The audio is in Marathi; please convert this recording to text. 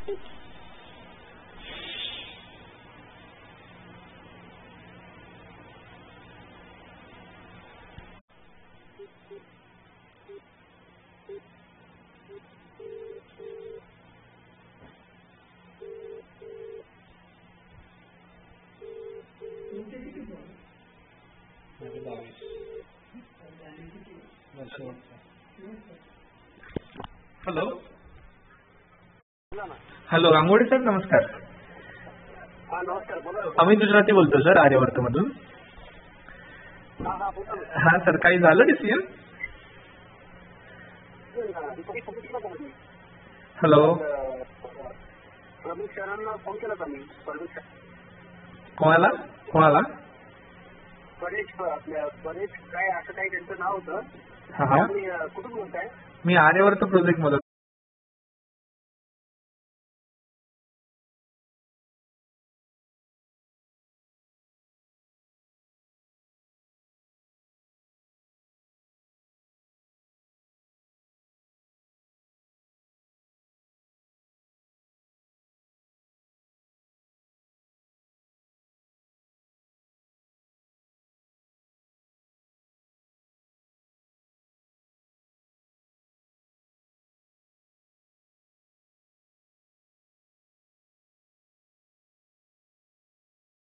हॅलो हॅलो रांगोडे सर नमस्कार. अमित गुजराती बोलतो सर आर्यवर्त मधून. हा सर काही झालं डिसिजन? हॅलो कोणाला कोणाला? हा हा कुठून बोलताय? मी आर्यवर्त प्रोजेक्ट मधून